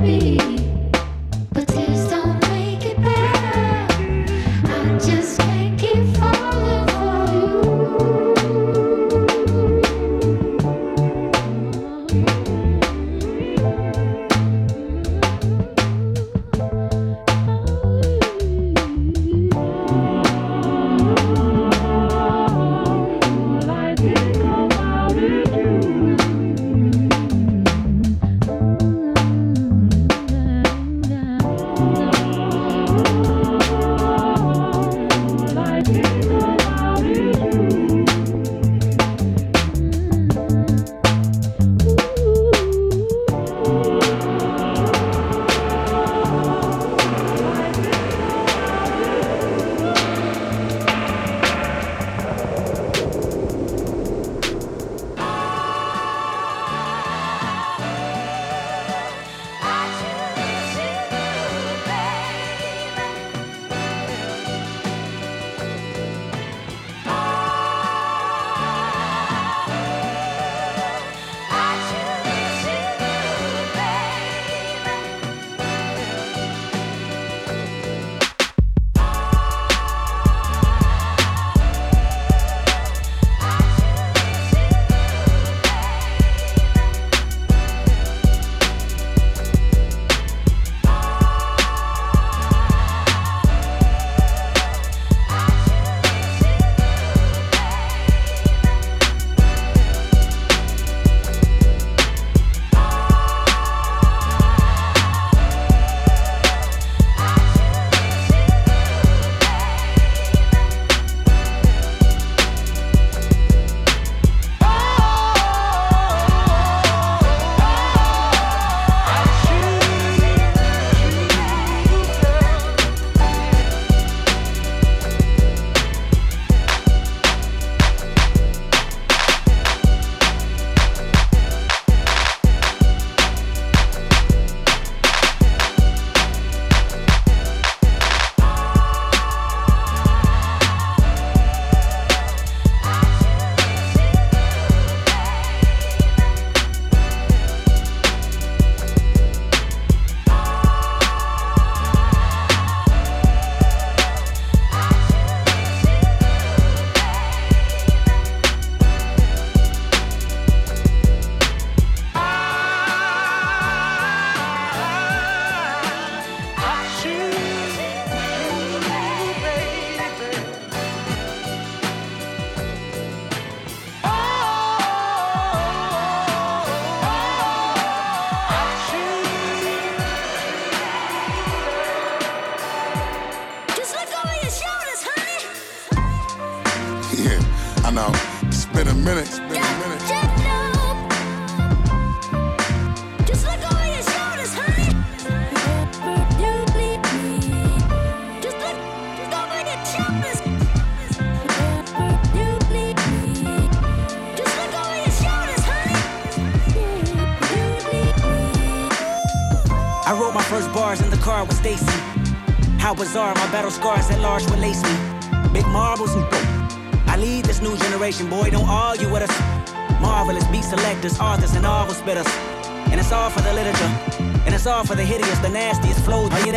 With Stacy, how bizarre my battle scars at large will lace me. Big marbles and dope. I lead this new generation, boy, don't argue with us. Marvelous beat selectors, authors, and novel spitters. And it's all for the literature, and it's all for the hideous, the nastiest flows. I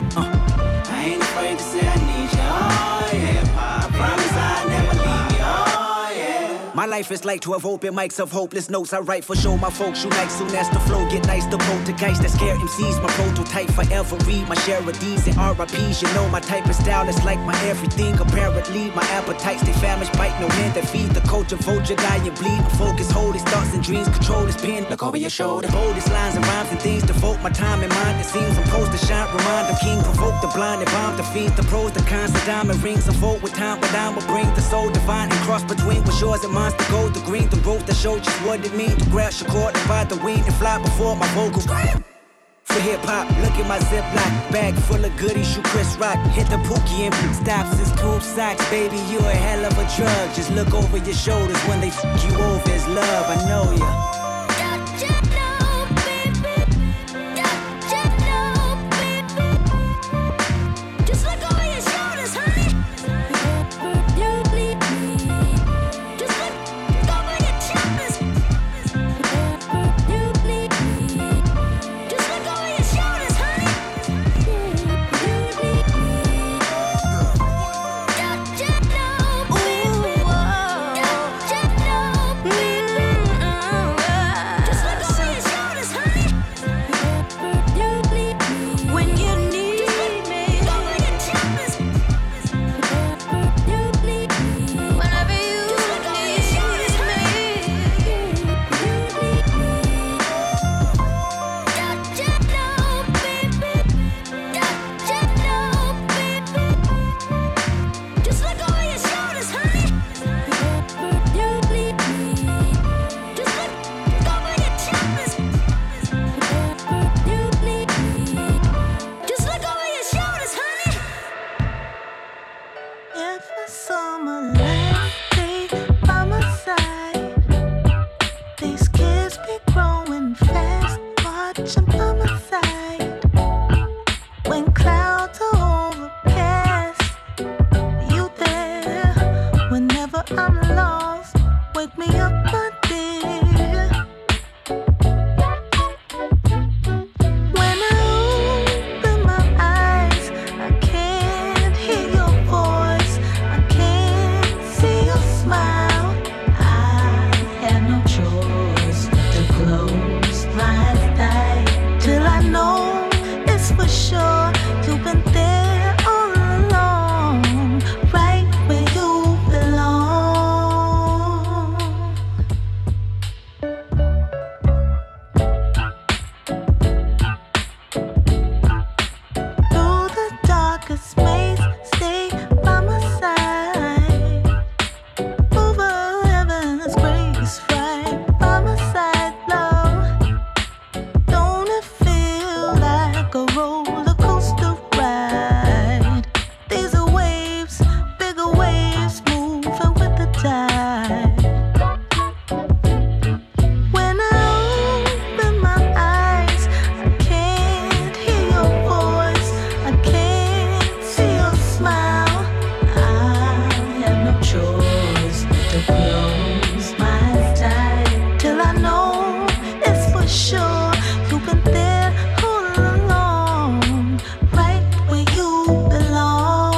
ain't afraid to say I need you, oh yeah. I promise I never leave you, oh yeah. My life is like 12 open mics of hopeless notes. I write for show, my folks shoot like soon as the flow get nice. The poltergeist that scare MCs, my prototype forever read. My share of D's and RIPs, you know my type of style is like my everything. Apparently, my appetites, they famished, bite no hand that feed the culture, vulture, die and bleed. Focus, hold his thoughts and dreams, control his pen. Look over your shoulder, boldest lines and rhymes and things. Devote my time and mind, it seems I'm supposed to shine. Remind the king, provoke the blind and bomb the fiends. The pros, the cons, the diamond rings. Unfold with time, but I will bring the soul divine and cross between what's yours and mine's. The gold, the green, the road that showed just what it means to grab your cord and ride the wind and fly before my vocals. For hip-hop, look at my Ziploc bag full of goodies, you Chris Rock. Hit the Pookie and stops his poop socks. Baby, you a hell of a drug. Just look over your shoulders when they fuck you over. It's love, I know ya. Show like a roller coaster ride. These are waves, bigger waves, moving with the tide. When I open my eyes, I can't hear your voice, I can't see your smile. I have no choice but to close my eyes tight till I know it's for sure. You've been there all along, right where you belong.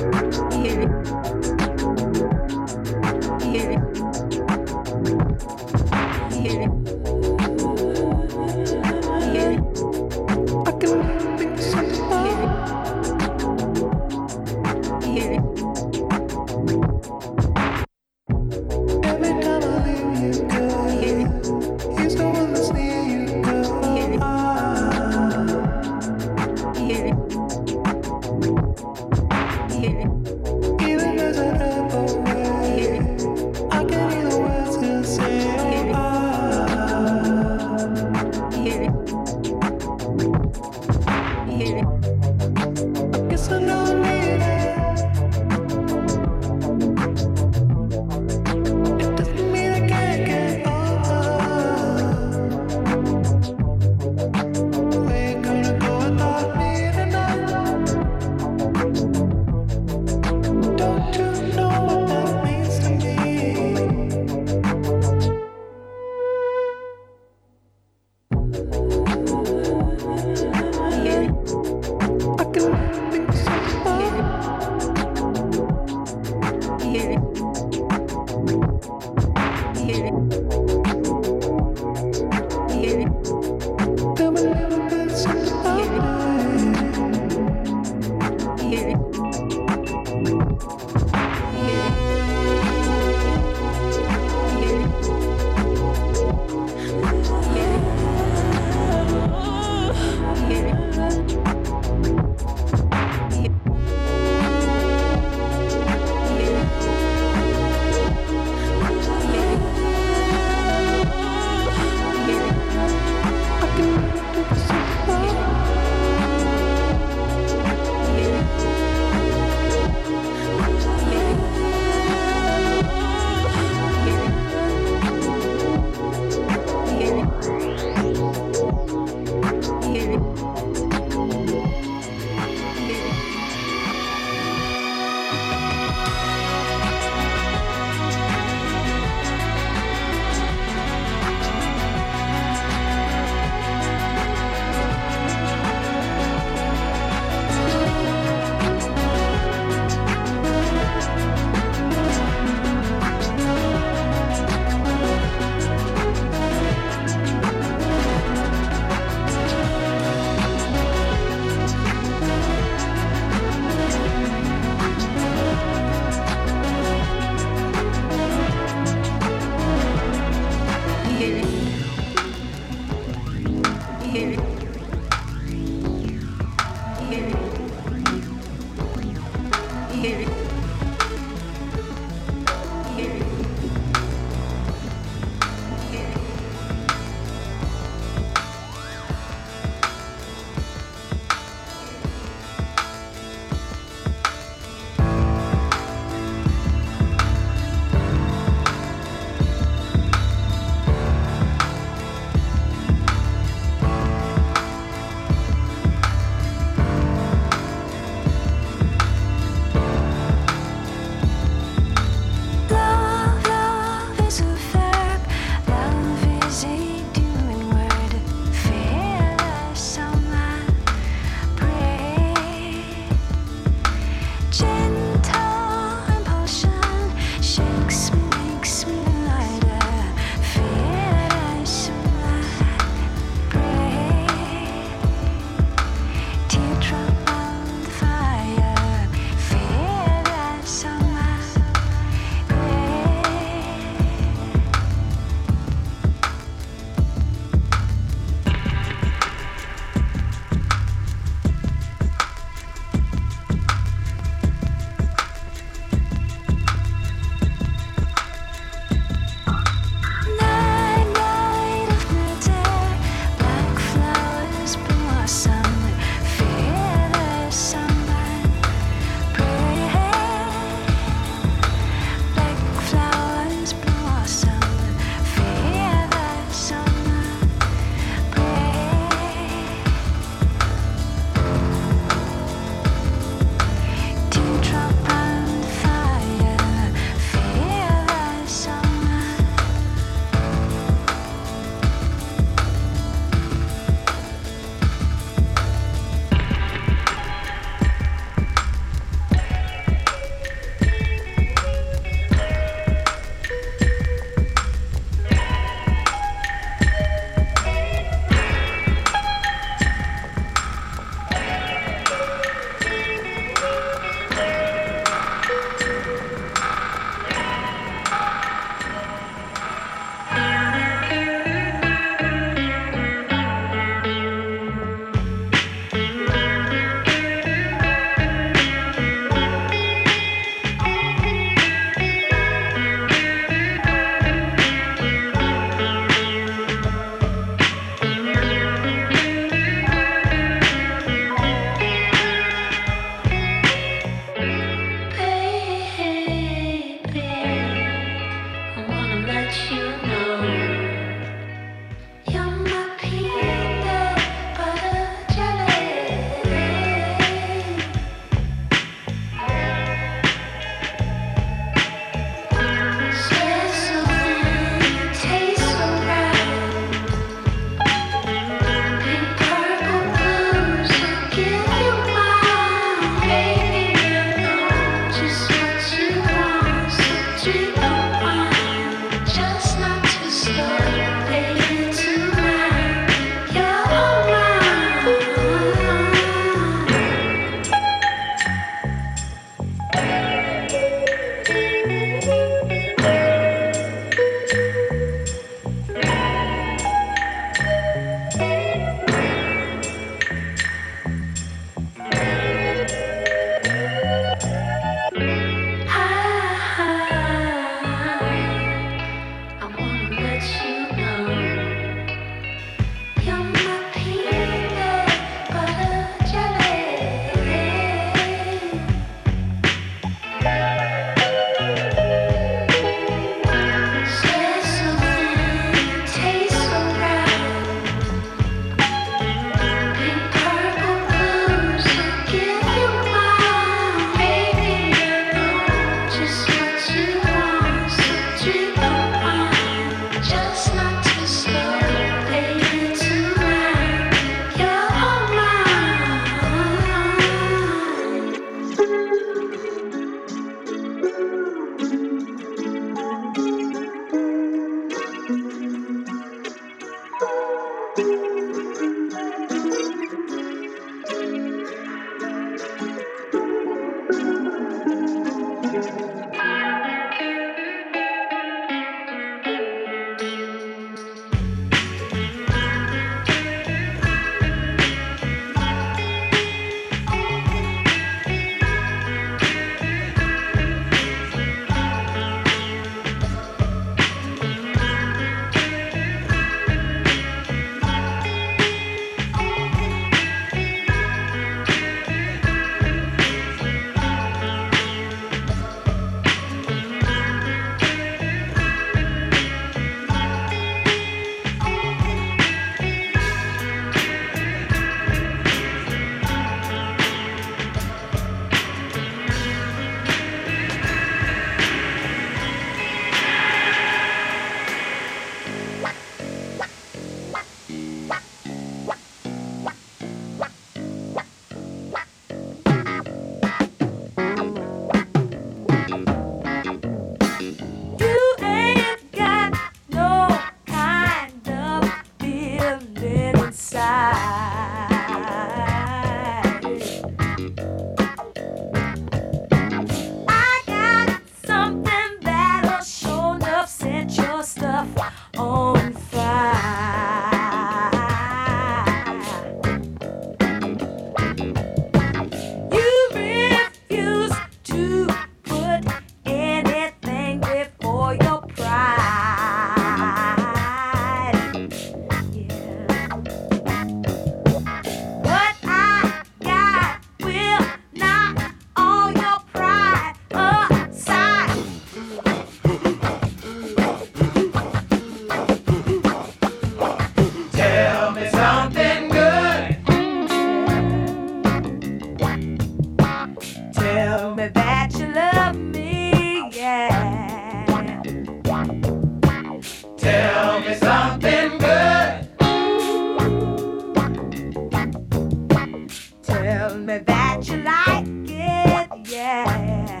yeah.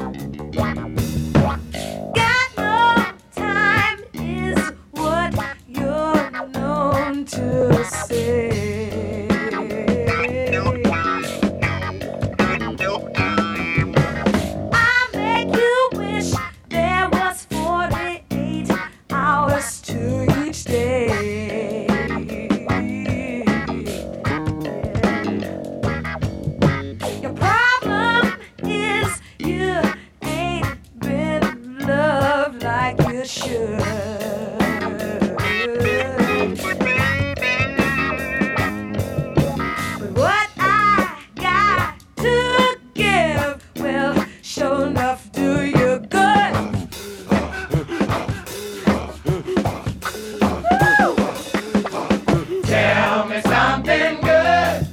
Got no time is what you're known to say. I make you wish there was 48 hours to each day. Your problem is you ain't been loved like you should. But what I got to give will sure enough do you good. Woo! Tell me something good.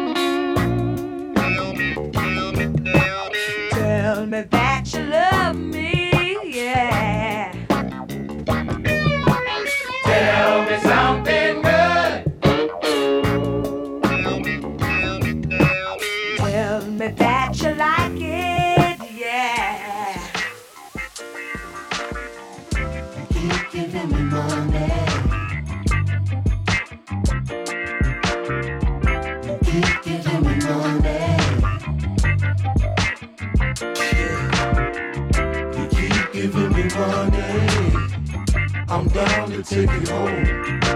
Tell me that you love me, yeah. Tell me something good. Tell me that you like it, yeah. Keep giving me money. Keep giving me money. You keep giving me money, I'm down to take it home.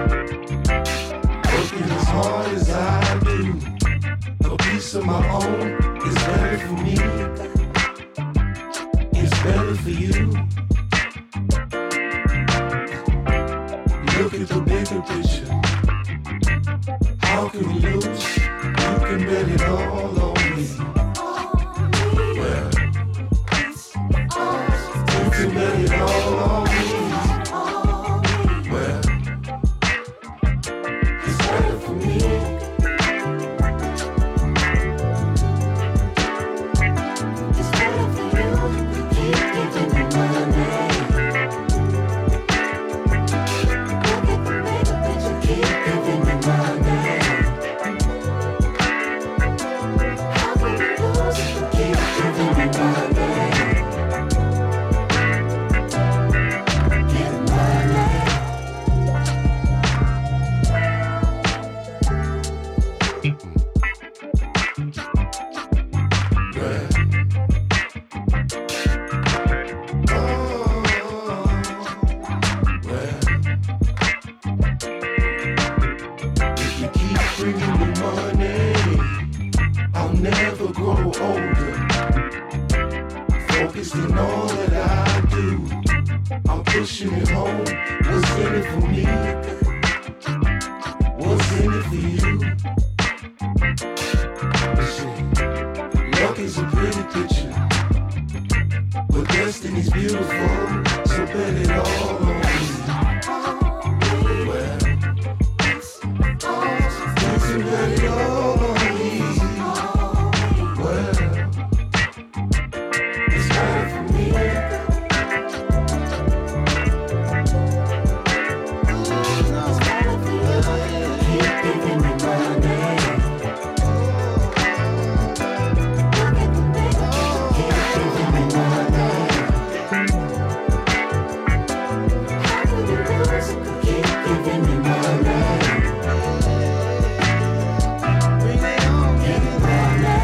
Working as hard as I do, a piece of my own is better for me. It's better for you. Look at the bigger picture. How can we lose? You can bet it all on me. Well, you can bet it all on me. Well, it's better for me. It's better for you. Keep giving me money. Look at the bigger picture. Keep giving me money. How can we lose? Keep giving me money. Give me money. Well, well, if you keep bringing me money, I'll never grow older. Focused in all that I do, I'm pushing it home. What's in it for me? What's in it for you? Shit, luck is a pretty picture, but destiny's beautiful, so bet it all on me. Well, you can bet it all on me. Well, it's better for me. It's better for you. Keep giving me money. Look at the bigger picture. Keep giving me money. How can we lose? Keep giving me money. Give me money.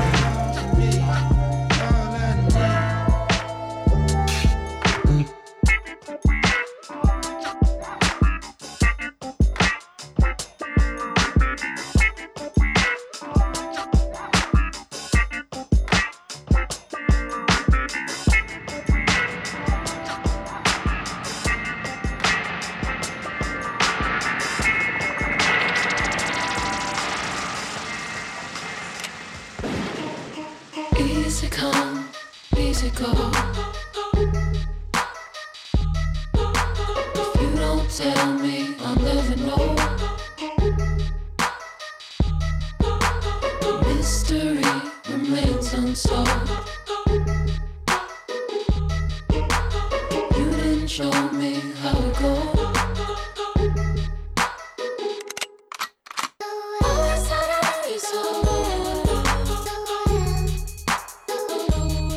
Easy come, easy go. If you don't tell me, I'll never know. The mystery remains unsolved. You didn't show me how it goes. Always thought I knew you so well.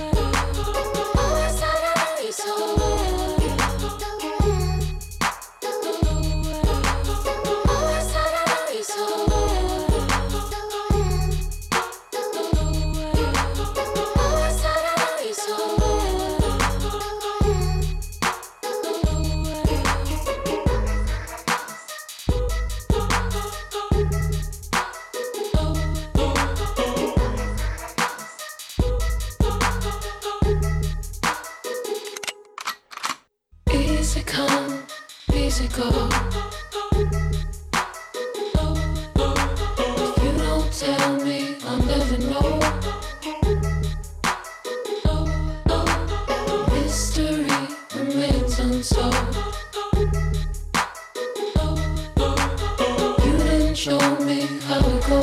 to go. If you don't tell me, I'll never know. Mystery remains unsolved. You didn't show me how to go.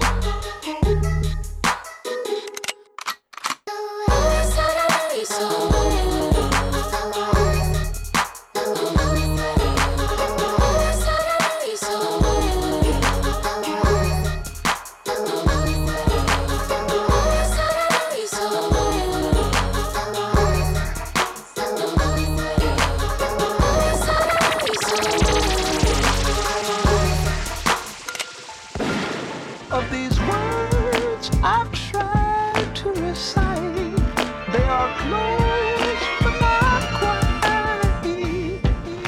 Of these words I've tried to recite, they are close but not quite.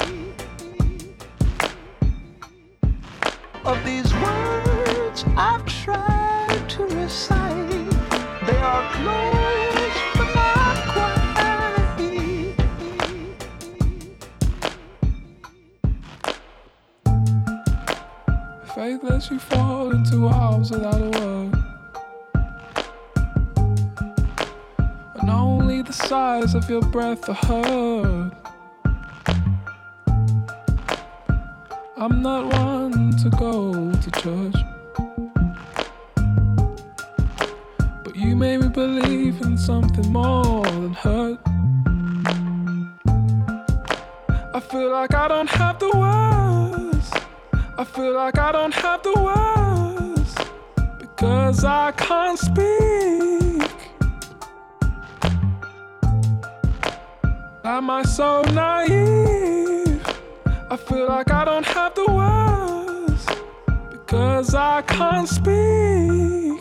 Of these words I've tried to recite, they are close but not quite. Faith lets you fall into arms without a word, and only the sighs of your breath are heard. I'm not one to go to church, but you made me believe in something more than hurt. I feel like I don't have the words. I feel like I don't have the words, because I can't speak. Am I so naive? I feel like I don't have the words, because I can't speak.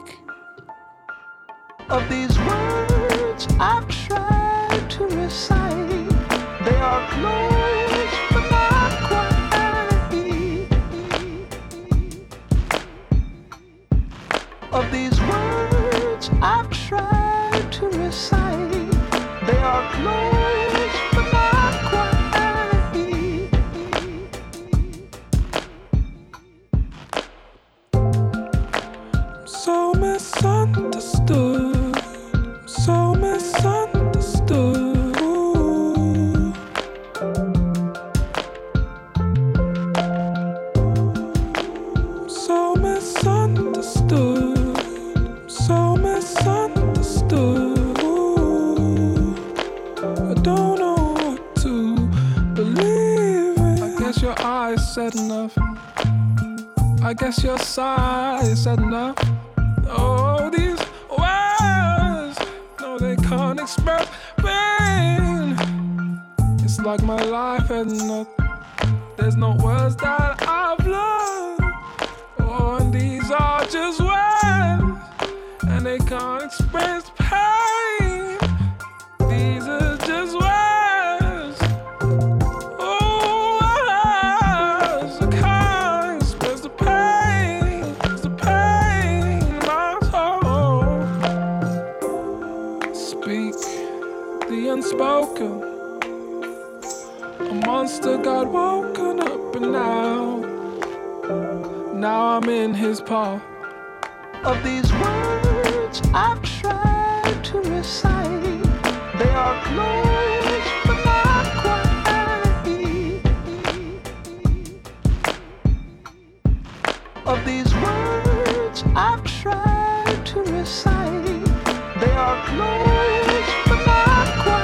Of these words I've tried to recite, they are close but not quite. Of these words I've tried to recite, they are close but not quite. I'm so misunderstood, I'm so misunderstood. I'm so misunderstood, I'm so misunderstood. I don't know what to believe in. I guess your eyes said enough. I guess your sighs said enough. Oh, these words, no, they can't express pain. It's like my life had nothing. There's no words that I've learned. Oh, and these are just words, and they can't express pain. These are just words. Oh, words that can't express the pain. It's the pain in my soul. Speak the unspoken. A monster got woken up, and now I'm in his paw. Of these words I've tried to recite, they are close but not quite. Of these words I've tried to recite, they are close but not quite.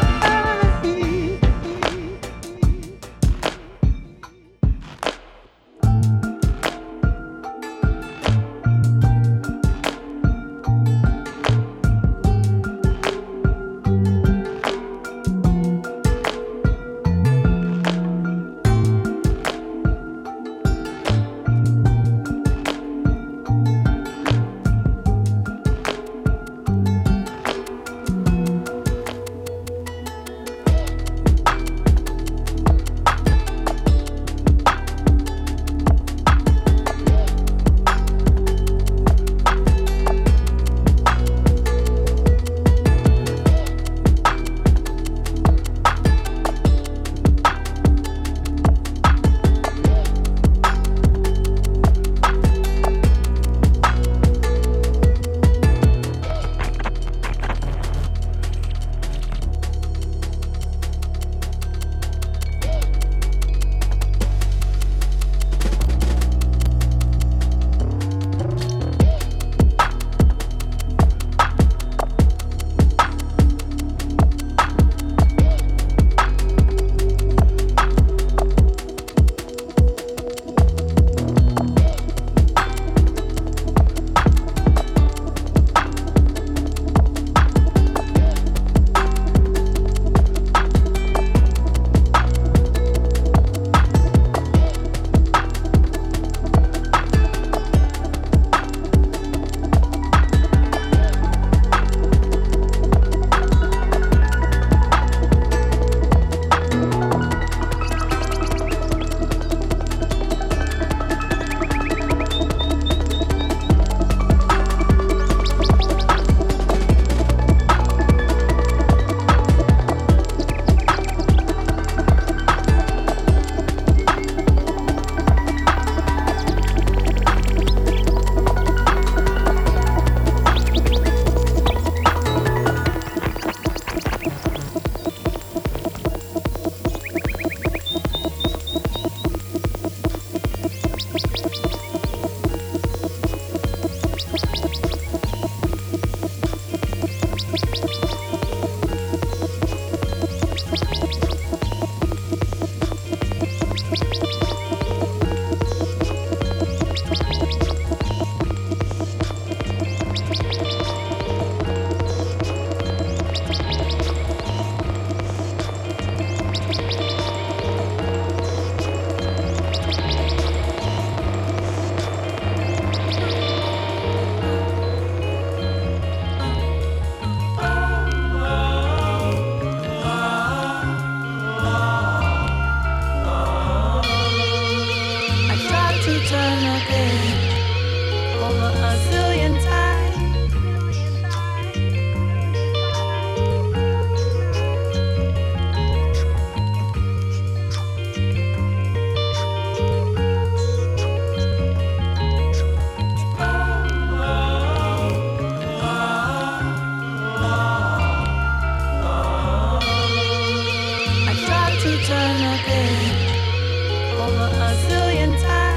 turn the page over a zillion times.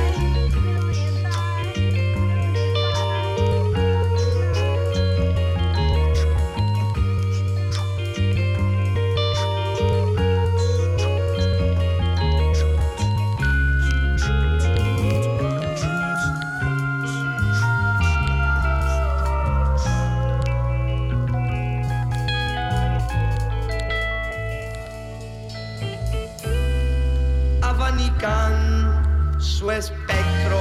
Su espectro.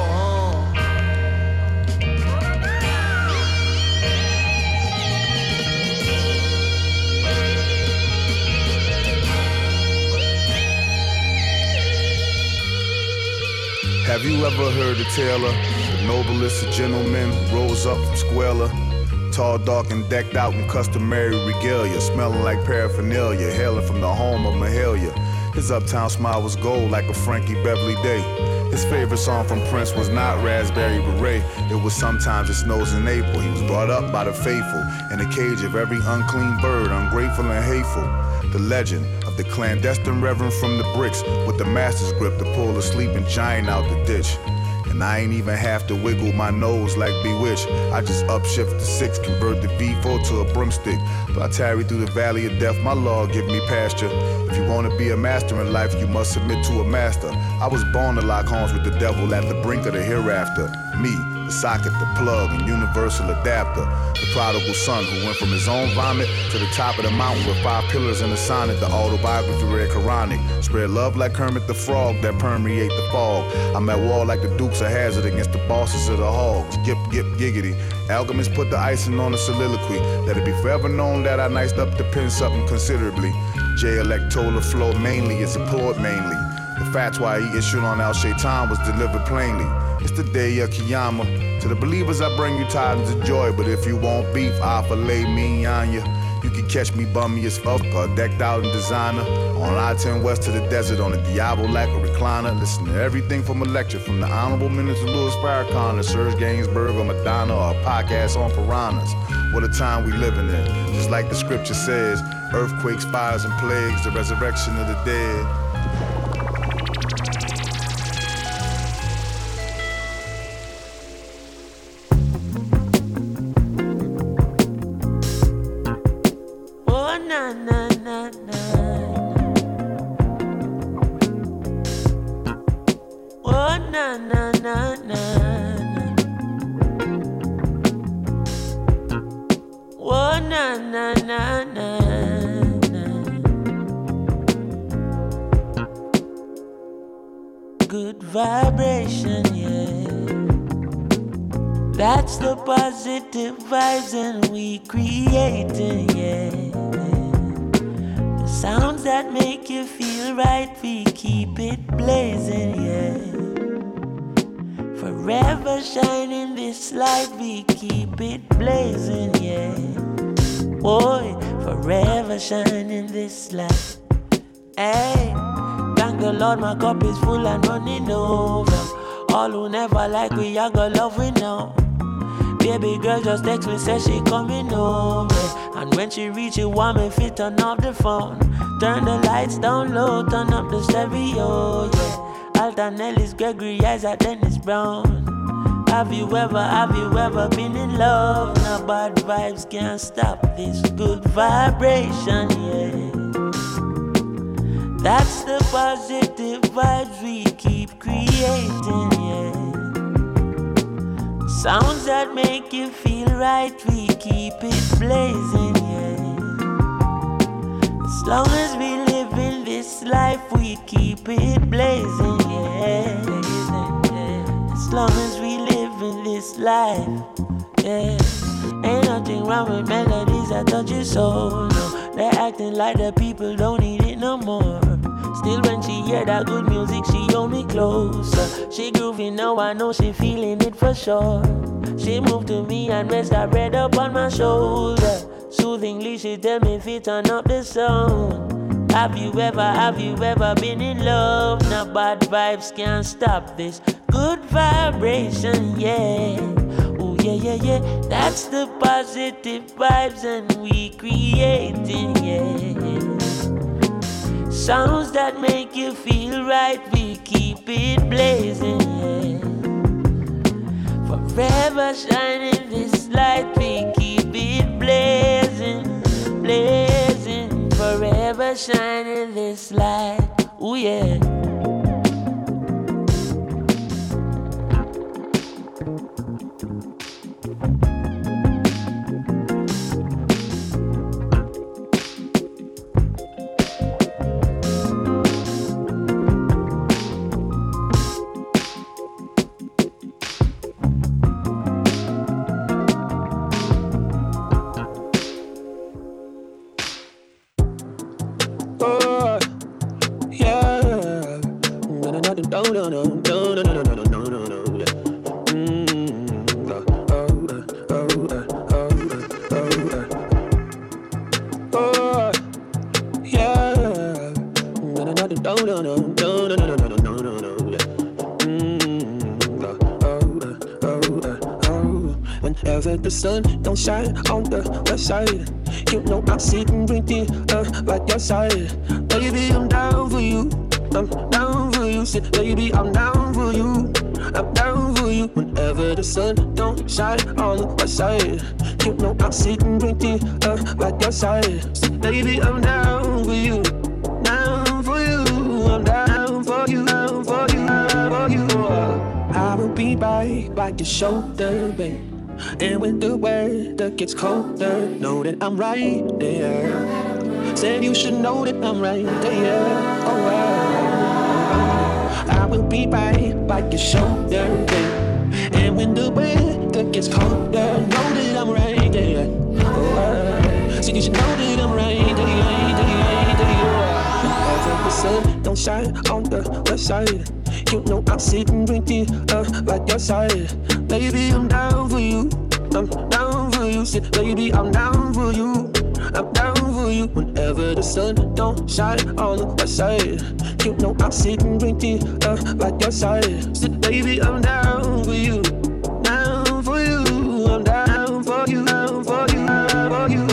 Have you ever heard the tale of the noblest of gentlemen rose up from squalor? Tall, dark, and decked out in customary regalia, smelling like paraphernalia, hailing from the home of Mahalia. His uptown smile was gold like a Frankie Beverly Day. His favorite song from Prince was not Raspberry Beret. It was Sometimes It Snows in April. He was brought up by the faithful in a cage of every unclean bird, ungrateful and hateful. The legend of the clandestine reverend from the bricks with the master's grip to pull a sleeping giant out the ditch. And I ain't even have to wiggle my nose like Bewitched. I just upshift the 6, convert the V4 to a broomstick. But I tarry through the valley of death, my Lord give me pasture. If you want to be a master in life, you must submit to a master. I was born to lock horns with the devil at the brink of the hereafter. Me, the socket, the plug, and universal adapter. The prodigal son who went from his own vomit to the top of the mountain with 5 pillars in a sonnet. The autobiography read Quranic. Spread love like Kermit the Frog that permeate the fog. I'm at war like the Dukes of Hazzard against the bosses of the hogs. Gip, gip, giggity. Alchemists put the icing on a soliloquy. Let it be forever known that I niced up the pen something considerably. J. Electola flow mainly, it's a poet mainly. The fatwa he issued on Al Shaitan was delivered plainly. It's the day of Qiyamah. To the believers I bring you tidings of joy, but if you want beef, I'll fillet me on ya. You can catch me bummy as fuck or decked out in designer. On I-10 west to the desert on a Diablo like a recliner. Listen to everything from a lecture from the Honorable Minister Louis Farrakhan to Serge Gainsbourg or Madonna or a podcast on piranhas. What a time we living in. Just like the scripture says, earthquakes, fires, and plagues, the resurrection of the dead. Good vibration, yeah. That's the positive vibes and we creating, yeah. The sounds that make you feel right, we keep it blazing, yeah. Forever shining this light, we keep it blazing, yeah. Boy, forever shining this light. Hey, thank the Lord, my cup is full and running over. All who never like we, I got love we know. Baby girl just text me, says she coming over. And when she reach it, want me fit turn off the phone. Turn the lights down low, turn up the stereo, yeah. Alton Ellis, Gregory Isaac, Dennis Brown. Have you ever been in love? Now bad vibes can't stop this good vibration, yeah. That's the positive vibes we keep creating, yeah. Sounds that make you feel right, we keep it blazing, yeah. As long as we live in this life, we keep it blazing, yeah. As long as we live in this life, yeah. Ain't nothing wrong with melodies that touch your soul, no. They're acting like the people don't need it no more. Still when she hear that good music, she hold me closer. She groovy now, I know she feeling it for sure. She moved to me and rest her head up on my shoulder. Soothingly she tell me if it turn up the sound. Have you ever been in love? Now bad vibes can't stop this good vibration, yeah. Oh yeah, yeah, yeah. That's the positive vibes and we creating, yeah. Sounds that make you feel right, we keep it blazing, yeah. Forever shining this light, we keep it blazing, blazing. Forever shining this light, ooh yeah. Whenever the sun don't shine on the west side, you know I'm sitting drinking like your side. Baby, I'm down for you. I'm down for you. Sit, baby, I'm down for you. I'm down for you. Whenever the sun don't shine on the west side, you know I'm sitting drinking like your side. Sit, baby, I'm down for you. Down for you. I'm down for you. Down for you. Down for you. I will be by your shoulder, babe. And when the weather gets colder, know that I'm right there. Said you should know that I'm right there. Oh, I will be by your shoulder, babe. And when the weather gets colder, know that I'm right there. Oh, said you should know that I'm right there. Whenever the sun don't shine on the west side, you know I'm sitting drinking like your side. Baby, I'm down for you. I'm down for you. Sit, baby, I'm down for you. I'm down for you. Whenever the sun don't shine on the west side, you know I'm sitting drinking like your side. Sit, baby, I'm down for you. Down for you. I'm down for you. Down for you. Down for you.